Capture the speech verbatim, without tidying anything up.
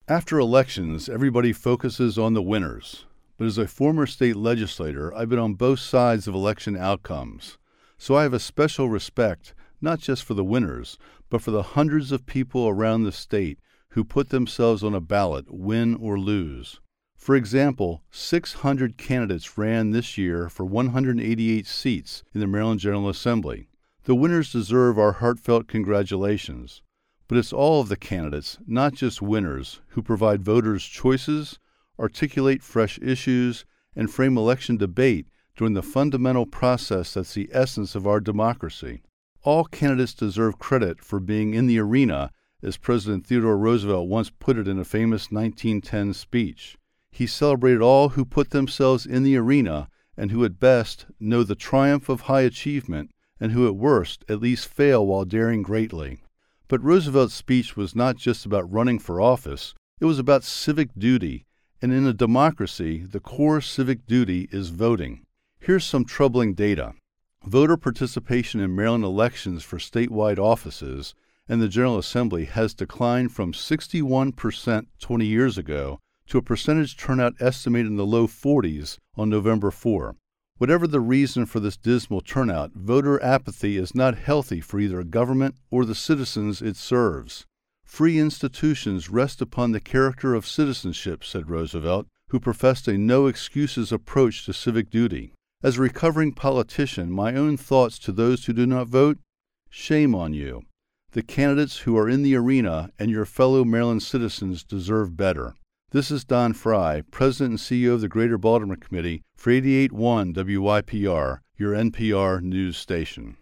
After elections, everybody focuses on the winners. But as a former state legislator, I've been on both sides of election outcomes. So I have a special respect, not just for the winners, but for the hundreds of people around the state who put themselves on a ballot, win or lose. For example, six hundred candidates ran this year for one hundred eighty-eight seats in the Maryland General Assembly. The winners deserve our heartfelt congratulations. But it's all of the candidates, not just winners, who provide voters choices, articulate fresh issues, and frame election debate during the fundamental process that's the essence of our democracy. All candidates deserve credit for being in the arena, as President Theodore Roosevelt once put it in a famous nineteen ten speech. He celebrated all who put themselves in the arena and who at best know the triumph of high achievement and who at worst at least fail while daring greatly. But Roosevelt's speech was not just about running for office, it was about civic duty, and in a democracy, the core civic duty is voting. Here's some troubling data. Voter participation in Maryland elections for statewide offices and the General Assembly has declined from sixty-one percent twenty years ago to a percentage turnout estimated in the low forties on November fourth. Whatever the reason for this dismal turnout, voter apathy is not healthy for either government or the citizens it serves. Free institutions rest upon the character of citizenship, said Roosevelt, who professed a no-excuses approach to civic duty. As a recovering politician, my own thoughts to those who do not vote? Shame on you. The candidates who are in the arena and your fellow Maryland citizens deserve better. This is Don Fry, President and C E O of the Greater Baltimore Committee for eighty-eight point one W Y P R, your N P R news station.